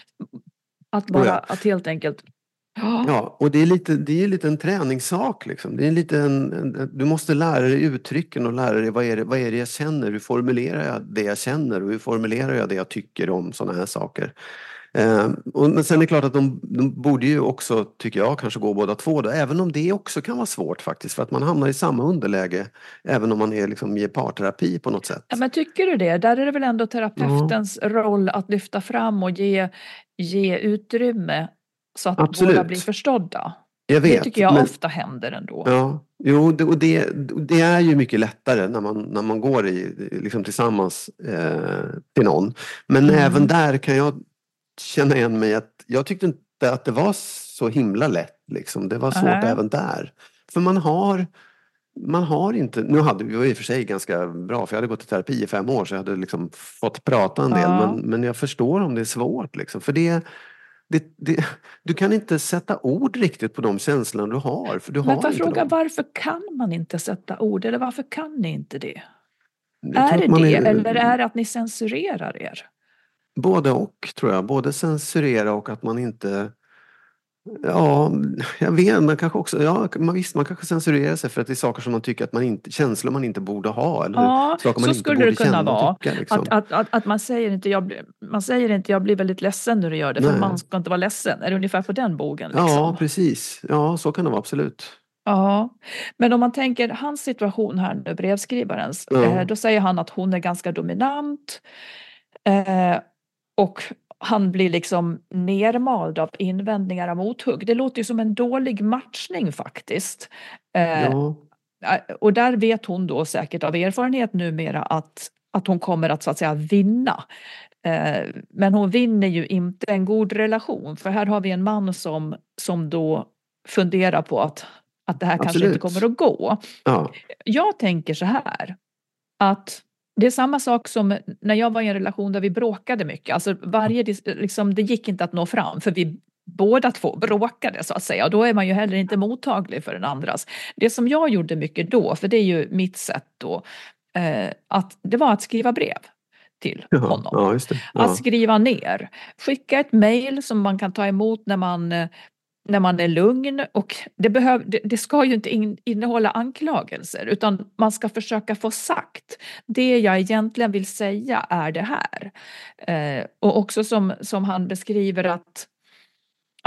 Speaker 1: att helt enkelt...
Speaker 5: Ja, och det är lite en träningssak liksom. Det är lite du måste lära dig uttrycken och lära dig vad är det jag känner, hur formulerar jag det jag känner och hur formulerar jag det jag tycker om sådana här saker. Men sen är det klart att de borde ju också, tycker jag, kanske gå båda två då, även om det också kan vara svårt faktiskt, för att man hamnar i samma underläge även om man är liksom i parterapi på något sätt.
Speaker 1: Ja, men tycker du det? Där är det väl ändå terapeutens roll att lyfta fram och ge utrymme så att båda blir förstådda.
Speaker 5: Jag vet,
Speaker 1: det tycker jag ofta händer ändå.
Speaker 5: Ja, jo, det är ju mycket lättare när man går liksom tillsammans till någon. Men även där kan jag känna igen mig att jag tyckte inte att det var så himla lätt. Liksom. Det var svårt även där. För man har inte... Nu hade vi i och för sig ganska bra, för jag hade gått i terapi i 5 år så jag hade liksom fått prata en del. Men jag förstår om det är svårt. Liksom. För du kan inte sätta ord riktigt på de känslor du har. För du
Speaker 1: men
Speaker 5: har
Speaker 1: fråga,
Speaker 5: dem.
Speaker 1: Varför kan man inte sätta ord? Eller varför kan ni inte det? Eller är det att ni censurerar er?
Speaker 5: Både och, tror jag. Både censurera och att man inte... Ja, jag vet, man kanske också... Ja, man kanske censurerar sig för att det är saker som man tycker att känslor man inte borde ha. Eller saker man
Speaker 1: så
Speaker 5: inte
Speaker 1: skulle
Speaker 5: borde
Speaker 1: det kunna vara.
Speaker 5: Tycka, liksom.
Speaker 1: Att man säger inte jag blir väldigt ledsen när du gör det. För man ska inte vara ledsen. Är det ungefär på den bogen? Liksom?
Speaker 5: Ja, precis. Ja, så kan det vara, absolut.
Speaker 1: Ja, men om man tänker hans situation här nu, brevskrivarens. Då säger han att hon är ganska dominant. Och han blir liksom nermald av invändningar av mothugg. Det låter ju som en dålig matchning faktiskt. Och där vet hon då säkert av erfarenhet numera att hon kommer att så att säga vinna. Men hon vinner ju inte en god relation. För här har vi en man som då funderar på att det här kanske inte kommer att gå.
Speaker 5: Ja.
Speaker 1: Jag tänker så här. Att det är samma sak som när jag var i en relation där vi bråkade mycket. Alltså det gick inte att nå fram för vi båda två bråkade så att säga. Och då är man ju heller inte mottaglig för den andras. Det som jag gjorde mycket då, för det är ju mitt sätt då, att det var att skriva brev till honom.
Speaker 5: Ja, just det. Ja.
Speaker 1: Att skriva ner. Skicka ett mejl som man kan ta emot när man är lugn, och det ska ju inte innehålla anklagelser, utan man ska försöka få sagt det jag egentligen vill säga är det här. Och också som han beskriver att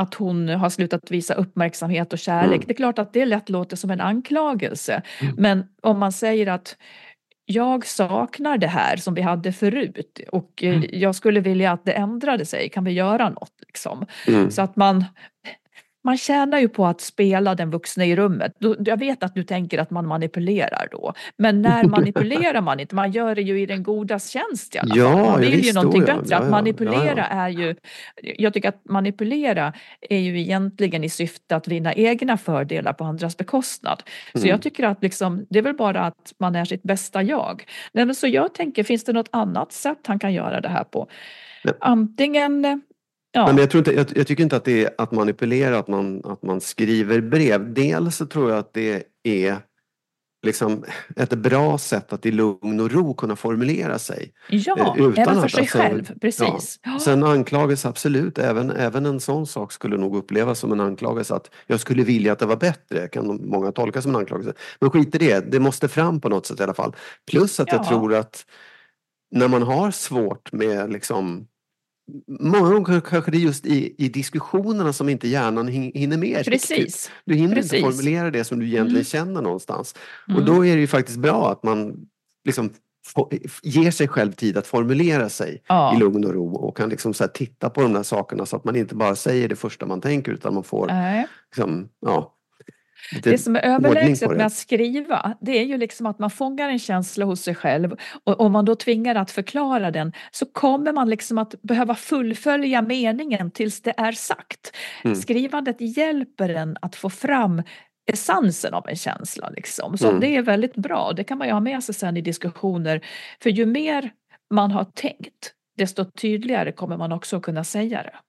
Speaker 1: att hon har slutat visa uppmärksamhet och kärlek. Det är klart att det lätt låter som en anklagelse. Men om man säger att jag saknar det här som vi hade förut och jag skulle vilja att det ändrade sig. Kan vi göra något liksom? Så att man tjänar ju på att spela den vuxna i rummet. Jag vet att du tänker att man manipulerar då. Men när manipulerar man inte? Man gör det ju i den godas tjänst i alla fall. Man vill ju någonting bättre. Att manipulera är ju... Jag tycker att manipulera är ju egentligen i syfte att vinna egna fördelar på andras bekostnad. Så jag tycker att liksom, det är väl bara att man är sitt bästa jag. Men så jag tänker, finns det något annat sätt han kan göra det här på? Antingen... Ja.
Speaker 5: Men jag tycker inte att det är att manipulera, att man skriver brev. Dels så tror jag att det är liksom ett bra sätt att i lugn och ro kunna formulera sig.
Speaker 1: Ja,
Speaker 5: utan
Speaker 1: även för sig själv, precis.
Speaker 5: Ja. Sen anklagelse, absolut, även en sån sak skulle nog upplevas som en anklagelse, att jag skulle vilja att det var bättre, kan många tolka som en anklagelse. Men skit i det måste fram på något sätt i alla fall. Plus att jag tror att när man har svårt med liksom, många gånger kanske det är just i diskussionerna som inte hjärnan hinner med.
Speaker 1: Precis.
Speaker 5: Du hinner inte formulera det som du egentligen känner någonstans. Och då är det ju faktiskt bra att man liksom ger sig själv tid att formulera sig i lugn och ro och kan liksom så här titta på de där sakerna så att man inte bara säger det första man tänker utan man får liksom,
Speaker 1: det som är överlägset med att skriva, det är ju liksom att man fångar en känsla hos sig själv och om man då tvingar att förklara den så kommer man liksom att behöva fullfölja meningen tills det är sagt. Skrivandet hjälper en att få fram essensen av en känsla liksom. Så det är väldigt bra. Det kan man ju ha med sig sen i diskussioner. För ju mer man har tänkt, desto tydligare kommer man också kunna säga det.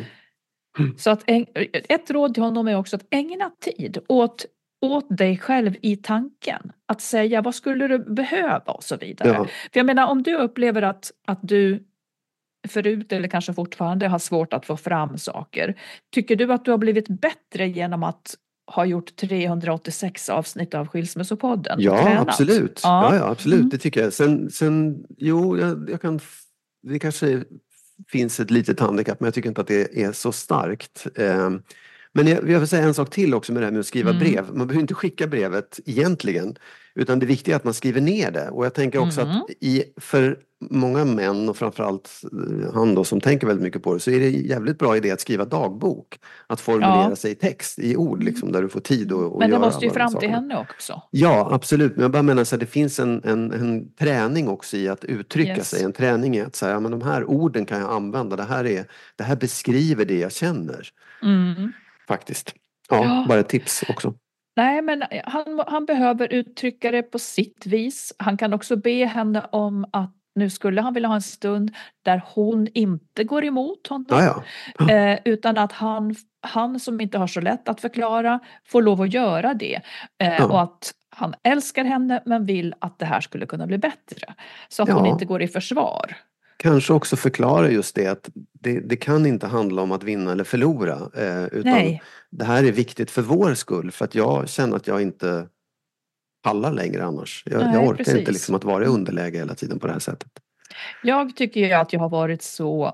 Speaker 1: Så att ett råd till honom är också att ägna tid åt dig själv i tanken. Att säga vad skulle du behöva och så vidare. Ja. För jag menar om du upplever att du förut eller kanske fortfarande har svårt att få fram saker. Tycker du att du har blivit bättre genom att ha gjort 386 avsnitt av Skilsmässopodden?
Speaker 5: Ja, absolut. Ja, absolut. Det tycker jag. Sen jag kan... Det kanske finns ett litet handikapp men jag tycker inte att det är så starkt. Men jag vill säga en sak till också med det här med att skriva brev. Man behöver inte skicka brevet egentligen utan det viktiga är att man skriver ner det. Och jag tänker också att för många män och framförallt han då som tänker väldigt mycket på det så är det en jävligt bra idé att skriva dagbok. Att formulera sig i text, i ord liksom, där du får tid att göra.
Speaker 1: Men det måste ju fram till henne också.
Speaker 5: Ja, absolut. Men jag bara menar så att det finns en träning också i att uttrycka sig. En träning i att säga, men de här orden kan jag använda. Det här beskriver det jag känner. Faktiskt. Ja, bara ett tips också.
Speaker 1: Nej, men han behöver uttrycka det på sitt vis. Han kan också be henne om att nu skulle han vilja ha en stund där hon inte går emot honom. Utan att han som inte har så lätt att förklara får lov att göra det. Och att han älskar henne men vill att det här skulle kunna bli bättre. Så att hon inte går i försvar.
Speaker 5: Kanske också förklara just det att det kan inte handla om att vinna eller förlora. Utan det här är viktigt för vår skull. För att jag känner att jag inte pallar längre annars. Jag orkar inte liksom att vara i underläge hela tiden på det här sättet.
Speaker 1: Jag tycker ju att jag har varit så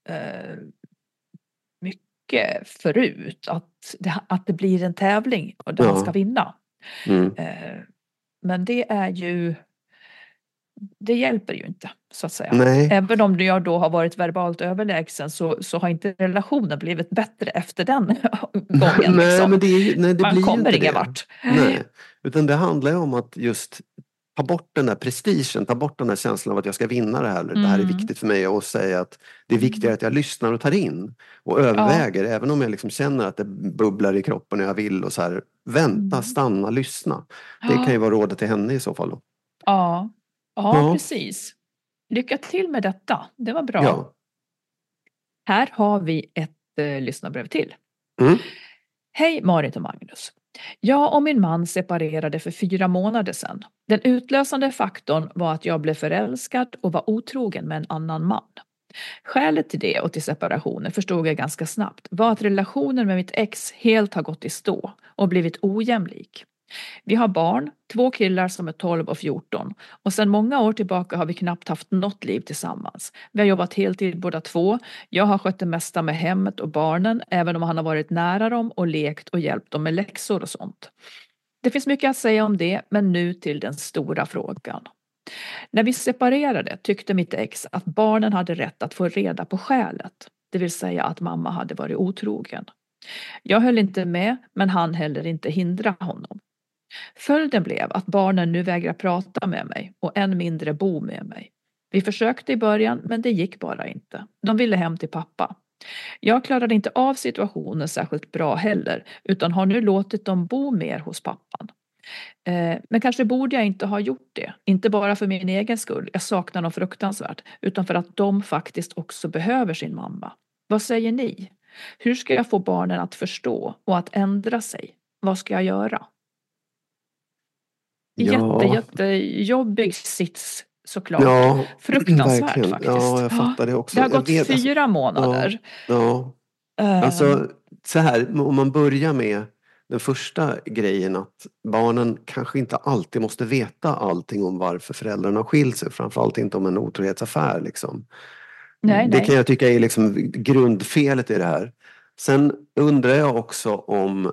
Speaker 1: mycket förut. Att det blir en tävling och där man ska vinna. Men det är ju... Det hjälper ju inte, så att säga.
Speaker 5: Nej.
Speaker 1: Även om jag då har varit verbalt överlägsen så har inte relationen blivit bättre efter den gången.
Speaker 5: Nej,
Speaker 1: liksom.
Speaker 5: men det
Speaker 1: man
Speaker 5: blir
Speaker 1: kommer
Speaker 5: inte
Speaker 1: ingen
Speaker 5: det.
Speaker 1: vart.
Speaker 5: Nej, utan det handlar ju om att just ta bort den där prestigen, ta bort den där känslan av att jag ska vinna det här. Det här är viktigt för mig och säga att det är viktigare att jag lyssnar och tar in och överväger, även om jag liksom känner att det bubblar i kroppen och jag vill och så här, vänta, stanna, lyssna. Det kan ju vara rådet till henne i så fall då.
Speaker 1: Ja, precis. Lycka till med detta. Det var bra.
Speaker 5: Ja.
Speaker 1: Här har vi ett lyssnarbrev till. Hej Marit och Magnus. Jag och min man separerade för 4 månader sedan. Den utlösande faktorn var att jag blev förälskad och var otrogen med en annan man. Skälet till det och till separationen förstod jag ganska snabbt var att relationen med mitt ex helt har gått i stå och blivit ojämlik. Vi har barn, 2 killar som är 12 och 14. Och sedan många år tillbaka har vi knappt haft något liv tillsammans. Vi har jobbat heltid båda två. Jag har skött det mesta med hemmet och barnen, även om han har varit nära dem och lekt och hjälpt dem med läxor och sånt. Det finns mycket att säga om det, men nu till den stora frågan. När vi separerade tyckte mitt ex att barnen hade rätt att få reda på skälet. Det vill säga att mamma hade varit otrogen. Jag höll inte med, men han heller inte hindra honom. Följden blev att barnen nu vägrar prata med mig och än mindre bo med mig. Vi försökte i början, men det gick bara inte. De ville hem till pappa. Jag klarade inte av situationen särskilt bra heller, utan har nu låtit dem bo mer hos pappan. Men kanske borde jag inte ha gjort det. Inte bara för min egen skull, jag saknar dem fruktansvärt, utan för att de faktiskt också behöver sin mamma. Vad säger ni? Hur ska jag få barnen att förstå och att ändra sig? Vad ska jag göra?
Speaker 5: Ja.
Speaker 1: Jättejobbig sits såklart.
Speaker 5: Ja,
Speaker 1: fruktansvärt
Speaker 5: verkligen.
Speaker 1: faktiskt.
Speaker 5: Ja, jag fattar det också.
Speaker 1: Det har gått 4 månader.
Speaker 5: Ja. Alltså så här, om man börjar med den första grejen, att barnen kanske inte alltid måste veta allting om varför föräldrarna skilt sig, framförallt inte om en otrohetsaffär liksom. Det kan jag tycka är liksom grundfelet i det här. Sen undrar jag också om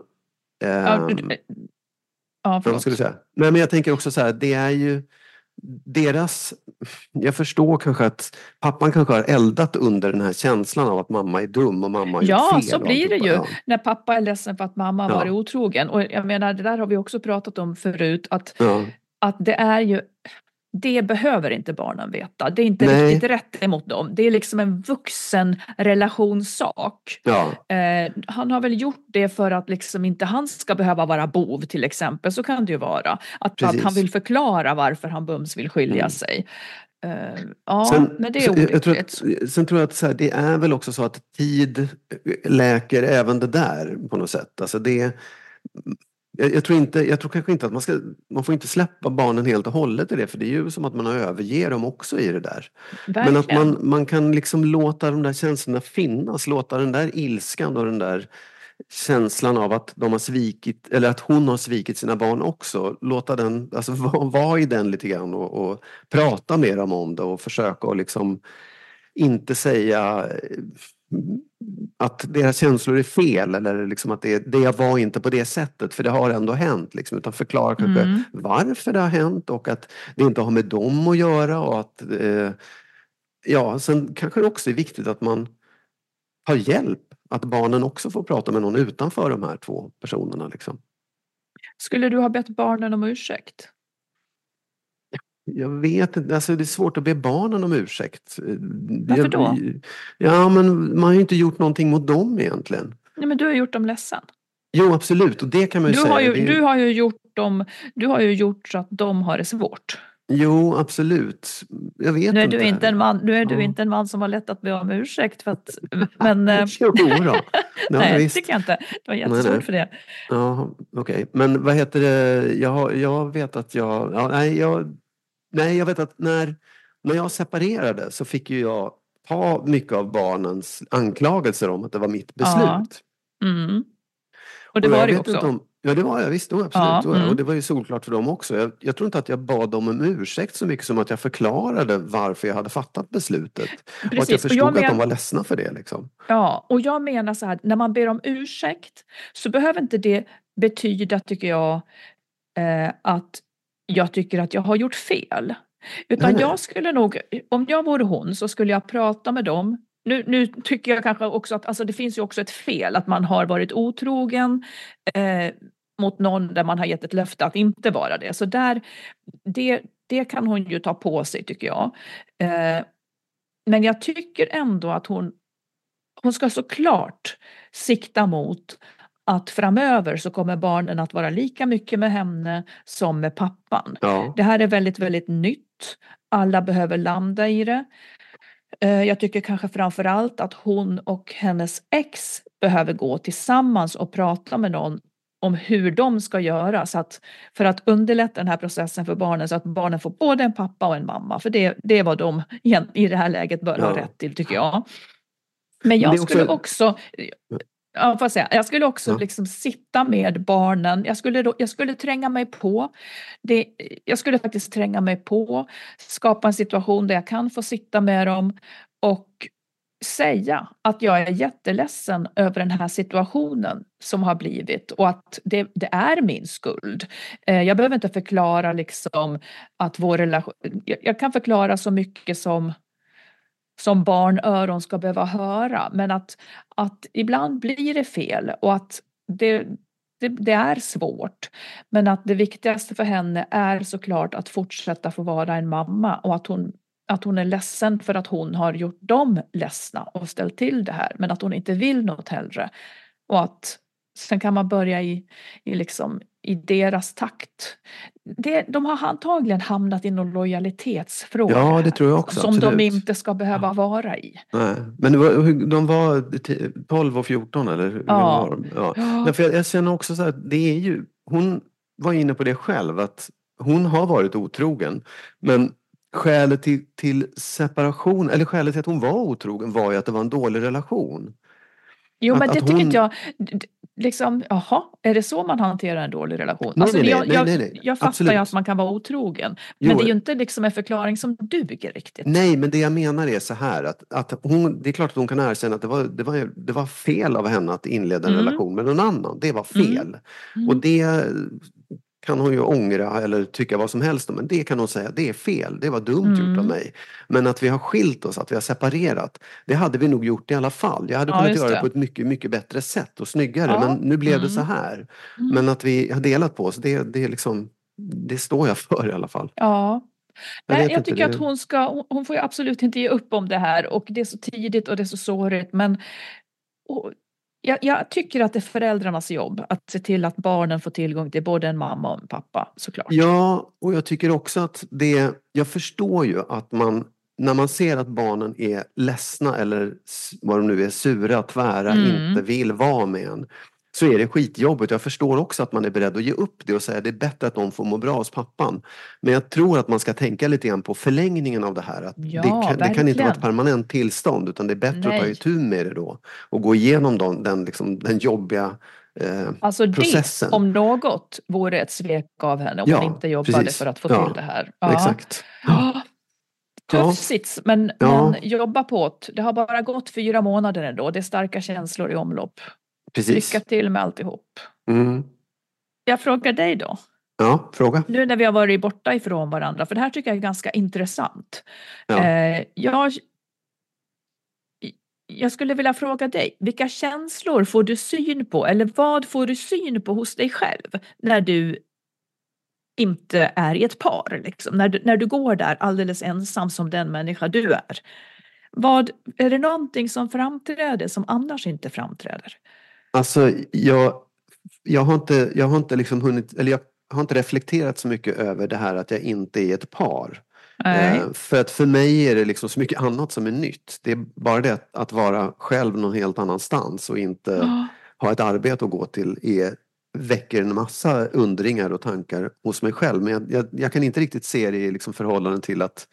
Speaker 5: vad skulle jag säga? Nej, men jag tänker också så här, det är ju deras, jag förstår kanske att pappan kanske har eldat under den här känslan av att mamma är dum och mamma har gjort fel.
Speaker 1: Ja, så blir det ju när pappa är ledsen för att mamma var otrogen. Och jag menar, det där har vi också pratat om förut, att det är ju, det behöver inte barnen veta. Det är inte riktigt rätt emot dem. Det är liksom en vuxen relationssak. Han har väl gjort det för att liksom inte han ska behöva vara bov till exempel. Så kan det ju vara. Att han vill förklara varför han bums vill skilja sig. Men det är olyckligt.
Speaker 5: Sen tror jag att så här, det är väl också så att tid läker även det där på något sätt. Alltså det... Jag tror kanske inte att man får inte släppa barnen helt och hållet i det, för det är ju som att man överger dem också i det där. Verkligen. Men att man kan liksom låta de där känslorna finnas, låta den där ilskan och den där känslan av att de har svikit, eller att hon har svikit sina barn också, låta den, alltså vara i den lite grann och prata med dem om det och försöka och liksom inte säga att deras känslor är fel, eller liksom att det jag var inte på det sättet, för det har ändå hänt liksom, utan förklara kanske varför det har hänt och att det inte har med dem att göra, och att sen kanske det också är viktigt att man har hjälp, att barnen också får prata med någon utanför de här 2 personerna liksom. Skulle du ha bett barnen om ursäkt? Jag vet inte, alltså det är svårt att be barnen om ursäkt.
Speaker 1: Varför då?
Speaker 5: Ja, men man har ju inte gjort någonting mot dem egentligen.
Speaker 1: Nej, men du har gjort dem ledsen.
Speaker 5: Jo, absolut, och det kan man ju säga. Du har ju gjort så att de har det svårt. Jo, absolut. Jag vet inte.
Speaker 1: Du är inte en man som har lätt att be om ursäkt. Men...
Speaker 5: Jo då.
Speaker 1: Nej, det tycker jag inte. Det var jättesvårt för det.
Speaker 5: Ja, okej. Men vad heter det? Jag vet att jag vet att när jag separerade så fick ju jag ta mycket av barnens anklagelser om att det var mitt beslut.
Speaker 1: Och det var det också.
Speaker 5: Ja, det var jag, visst, absolut. Och det var ju solklart för dem också. Jag tror inte att jag bad dem om ursäkt så mycket som att jag förklarade varför jag hade fattat beslutet. Precis. Och att jag förstod att de var ledsna för det. Liksom.
Speaker 1: Ja, och jag menar så här, när man ber om ursäkt så behöver inte det betyda, tycker jag, att jag tycker att jag har gjort fel. Utan jag skulle nog, om jag vore hon, så skulle jag prata med dem. Nu tycker jag kanske också att, alltså det finns ju också ett fel att man har varit otrogen mot någon där man har gett ett löfte att inte vara det. Så det kan hon ju ta på sig, tycker jag. Men jag tycker ändå att hon ska såklart sikta mot att framöver så kommer barnen att vara lika mycket med henne som med pappan. Ja. Det här är väldigt, väldigt nytt. Alla behöver landa i det. Jag tycker kanske framförallt att hon och hennes ex behöver gå tillsammans och prata med någon om hur de ska göra, så att, för att underlätta den här processen för barnen, så att barnen får både en pappa och en mamma. För det är vad de i det här läget bör ha rätt till, tycker jag. Men jag skulle också Ja, får jag säga. Jag skulle också
Speaker 5: Ja.
Speaker 1: liksom sitta med barnen. Jag skulle tränga mig på. Jag skulle faktiskt tränga mig på. Skapa en situation där jag kan få sitta med dem. Och säga att jag är jätteledsen över den här situationen som har blivit. Och att det är min skuld. Jag behöver inte förklara liksom att vår relation... Jag kan förklara så mycket som barnöron ska behöva höra. Men att ibland blir det fel och att det är svårt. Men att det viktigaste för henne är såklart att fortsätta få vara en mamma. Och att hon är ledsen för att hon har gjort dem ledsna och ställt till det här. Men att hon inte vill något hellre. Och att sen kan man börja i deras takt. De har antagligen hamnat i någon lojalitetsfråga.
Speaker 5: Ja, det tror jag också.
Speaker 1: Som
Speaker 5: absolut.
Speaker 1: de inte ska behöva vara i.
Speaker 5: Nej. Men de var 12 och 14 eller? Hur var de? Ja. Nej, för jag känner också så här, det är ju, hon var inne på det själv, att hon har varit otrogen. Men skälet till separation, eller skälet till att hon var otrogen var ju att det var en dålig relation.
Speaker 1: Jo, men det tycker inte jag... Liksom, är det så man hanterar en dålig relation?
Speaker 5: Nej.
Speaker 1: Jag fattar
Speaker 5: Absolut.
Speaker 1: ju att man kan vara otrogen. Men det är ju inte liksom en förklaring som duger riktigt.
Speaker 5: Nej, men det jag menar är så här att hon, det är klart att hon kan erkänna att det var fel av henne att inleda en relation med någon annan. Det var fel. Och det kan hon ju ångra eller tycka vad som helst om, men det kan hon säga, det är fel, det var dumt gjort av mig. Men att vi har skilt oss, att vi har separerat, det hade vi nog gjort i alla fall. Jag hade kunnat göra det på ett mycket, mycket bättre sätt och snyggare, men nu blev det så här. Men att vi har delat på oss, det är liksom, det står jag för i alla fall.
Speaker 1: Ja. Jag tycker att hon får ju absolut inte ge upp om det här, och det är så tidigt och det är så sårigt, men jag tycker att det är föräldrarnas jobb att se till att barnen får tillgång till både en mamma och en pappa, såklart.
Speaker 5: Ja, och jag tycker också att jag förstår ju att när man ser att barnen är ledsna eller vad de nu är, sura, tvära, inte vill vara med en, så är det skitjobbigt. Jag förstår också att man är beredd att ge upp det och säga att det är bättre att de får må bra hos pappan. Men jag tror att man ska tänka lite grann på förlängningen av det här. Att det kan inte vara ett permanent tillstånd, utan det är bättre att ta itu med det då. Och gå igenom den jobbiga processen.
Speaker 1: Det om något vore ett svek av henne om hon inte jobbade för att få till det här. Ja.
Speaker 5: Exakt.
Speaker 1: Tuff sits, men jobba på det. Det har bara gått 4 månader ändå. Det är starka känslor i omlopp.
Speaker 5: Precis.
Speaker 1: Lycka till med alltihop. Jag frågar dig då.
Speaker 5: Ja, fråga.
Speaker 1: Nu när vi har varit borta ifrån varandra, för det här tycker jag är ganska intressant. Jag skulle vilja fråga dig, vilka känslor får du syn på, eller vad får du syn på hos dig själv när du inte är i ett par? Liksom? När du går där alldeles ensam som den människa du är. Är det någonting som framträder som annars inte framträder?
Speaker 5: Alltså, jag har inte liksom hunnit, eller jag har inte reflekterat så mycket över det här att jag inte är ett par. För att för mig är det liksom så mycket annat som är nytt. Det är bara det att vara själv någon helt annanstans och inte ha ett arbete att gå till väcker en massa undringar och tankar hos mig själv. Men jag kan inte riktigt se det i liksom förhållande till att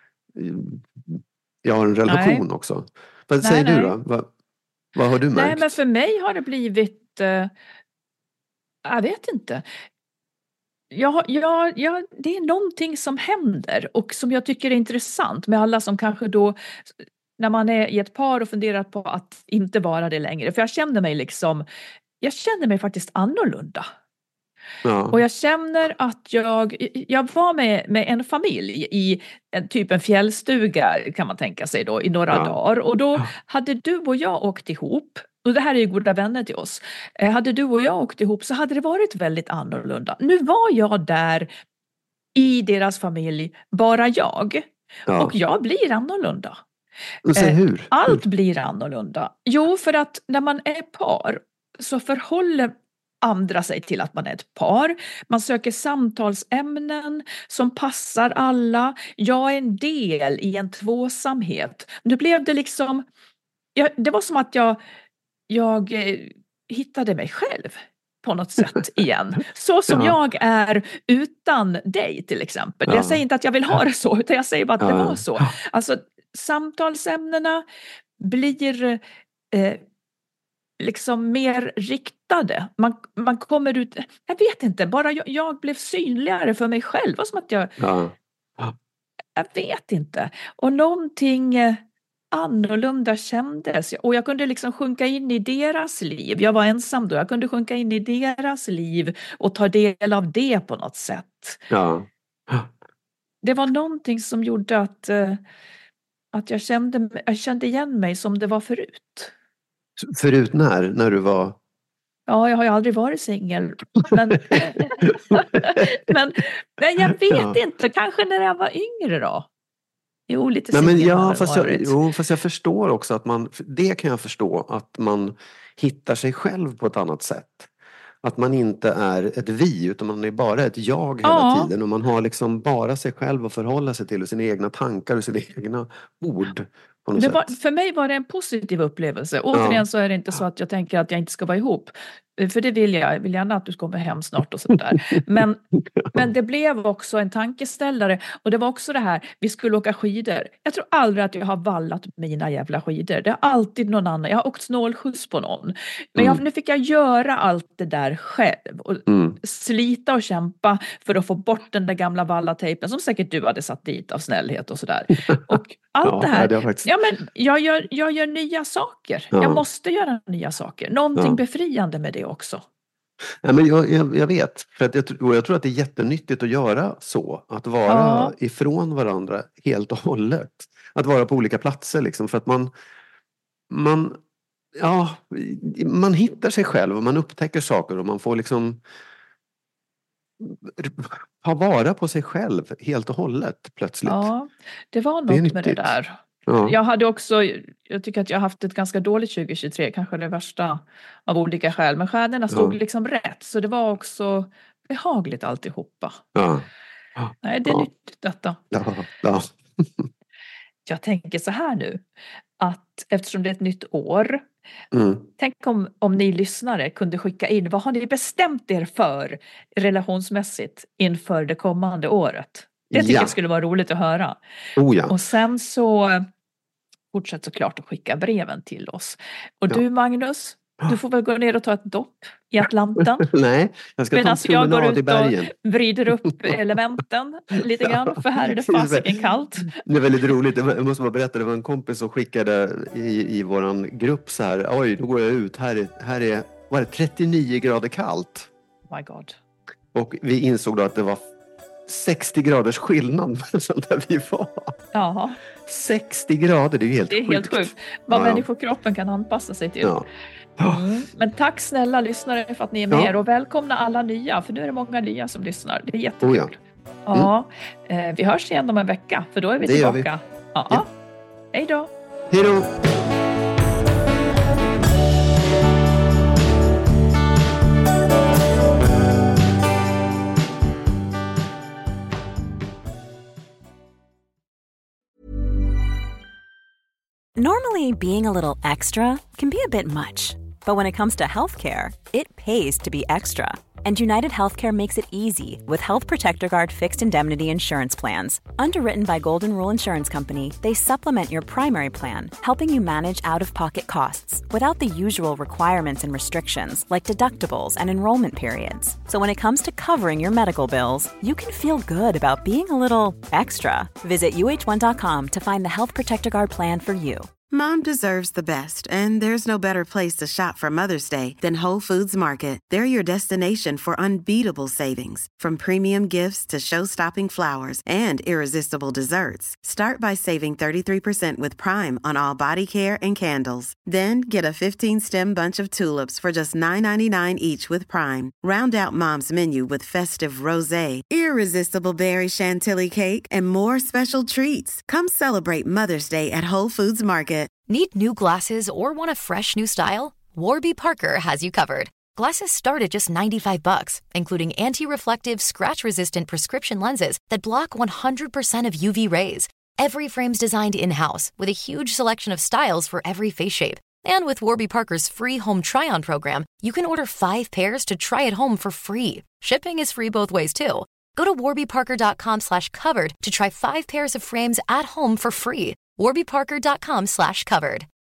Speaker 5: jag har en relation också. Vad säger du då? Vad har du märkt?
Speaker 1: Nej, men för mig har det blivit... jag vet inte. Det är någonting som händer och som jag tycker är intressant med alla som kanske då, när man är i ett par och funderar på att inte vara det längre. För jag känner mig faktiskt annorlunda. Ja. Och jag känner att jag var med en familj i typ en fjällstuga, kan man tänka sig då, i några dagar. Och då hade du och jag åkt ihop. Och det här är ju goda vänner till oss. Hade du och jag åkt ihop så hade det varit väldigt annorlunda. Nu var jag där i deras familj, bara jag. Ja. Och jag blir annorlunda.
Speaker 5: Och så hur?
Speaker 1: Allt blir annorlunda. Jo, för att när man är par så förhåller andra sig till att man är ett par. Man söker samtalsämnen som passar alla. Jag är en del i en tvåsamhet. Nu blev det liksom... det var som att jag hittade mig själv på något sätt igen. Så som jag är utan dig till exempel. Jag säger inte att jag vill ha det så, utan jag säger bara att det var så. Alltså samtalsämnena blir liksom mer riktade. Man kommer ut, jag vet inte, bara jag blev synligare för mig själv. Det var som att jag vet inte. Och någonting annorlunda kändes. Och jag kunde liksom sjunka in i deras liv. Jag var ensam då. Jag kunde sjunka in i deras liv och ta del av det på något sätt.
Speaker 5: Ja.
Speaker 1: Det var någonting som gjorde att jag kände igen mig som det var förut.
Speaker 5: Förut när du var...
Speaker 1: Ja, jag har ju aldrig varit singel. Men jag vet inte. Kanske när jag var yngre då. Jo, lite singel
Speaker 5: fast jag förstår också att det kan jag förstå, att man hittar sig själv på ett annat sätt. Att man inte är ett vi, utan man är bara ett jag hela tiden. Och man har liksom bara sig själv att förhålla sig till, och sina egna tankar och sina egna ord.
Speaker 1: För mig var det en positiv upplevelse. Återigen så är det inte så att jag tänker att jag inte ska vara ihop. För det vill jag. Jag vill gärna att du ska komma hem snart och sådär. Men det blev också en tankeställare. Och det var också det här, vi skulle åka skidor. Jag tror aldrig att jag har vallat mina jävla skidor. Det är alltid någon annan. Jag har åkt snålskjuts på någon. Men nu fick jag göra allt det där själv. Och slita och kämpa för att få bort den där gamla vallatejpen som säkert du hade satt dit av snällhet och sådär. Och allt det här. Jag gör nya saker. Ja. Jag måste göra nya saker. Någonting befriande med det också.
Speaker 5: Ja, men jag vet. För att jag tror att det är jättenyttigt att göra så. Att vara ifrån varandra helt och hållet. Att vara på olika platser liksom. För att man hittar sig själv och man upptäcker saker. Och man får liksom ha vara på sig själv helt och hållet plötsligt. Ja,
Speaker 1: det var något med det där. Ja. Jag tycker att jag har haft ett ganska dåligt 2023, kanske det värsta av olika skäl. Men stjärnorna stod liksom rätt, så det var också behagligt alltihopa. Ja. Nej, det är nyttigt detta.
Speaker 5: Ja.
Speaker 1: Jag tänker så här nu, att eftersom det är ett nytt år, tänk om ni lyssnare kunde skicka in, vad har ni bestämt er för relationsmässigt inför det kommande året? Det tycker jag skulle vara roligt att höra. Och sen så fortsätt såklart att skicka breven till oss. Och du Magnus, du får väl gå ner och ta ett dopp i Atlanten.
Speaker 5: Nej, jag ska ta en promenad i bergen.
Speaker 1: Och vrider upp elementen lite grann, för här är det fasiken kallt.
Speaker 5: Det är väldigt roligt, jag måste bara berätta, det var en kompis som skickade i våran grupp så här, oj, då går jag ut, här är var det 39 grader kallt.
Speaker 1: Oh my god.
Speaker 5: Och vi insåg då att det var 60 graders skillnad där vi var.
Speaker 1: Jaha.
Speaker 5: 60 grader, det är helt sjukt.
Speaker 1: Det är helt sjukt. Vad människokroppen kan anpassa sig till. Ja. Men tack snälla lyssnare för att ni är med och välkomna alla nya, för nu är det många nya som lyssnar. Det är jättekul. Vi hörs igen om en vecka, för då är vi tillbaka. Ja. Hej då.
Speaker 5: Hej då.
Speaker 3: Normally, being a little extra can be a bit much, but when it comes to healthcare, it pays to be extra. And United Healthcare makes it easy with Health Protector Guard fixed indemnity insurance plans. Underwritten by Golden Rule Insurance Company, they supplement your primary plan, helping you manage out-of-pocket costs without the usual requirements and restrictions like deductibles and enrollment periods. So when it comes to covering your medical bills, you can feel good about being a little extra. Visit uh1.com to find the Health Protector Guard plan for you.
Speaker 2: Mom deserves the best, and there's no better place to shop for Mother's Day than Whole Foods Market. They're your destination for unbeatable savings, from premium gifts to show-stopping flowers and irresistible desserts. Start by saving 33% with Prime on all body care and candles. Then get a 15-stem bunch of tulips for just $9.99 each with Prime. Round out Mom's menu with festive rosé, irresistible berry chantilly cake, and more special treats. Come celebrate Mother's Day at Whole Foods Market.
Speaker 7: Need new glasses or want a fresh new style? Warby Parker has you covered. Glasses start at just $95, including anti-reflective, scratch-resistant prescription lenses that block 100% of UV rays. Every frame's designed in-house with a huge selection of styles for every face shape. And with Warby Parker's free home try-on program, you can order 5 pairs to try at home for free. Shipping is free both ways, too. Go to warbyparker.com/covered to try 5 pairs of frames at home for free. warbyparker.com/covered.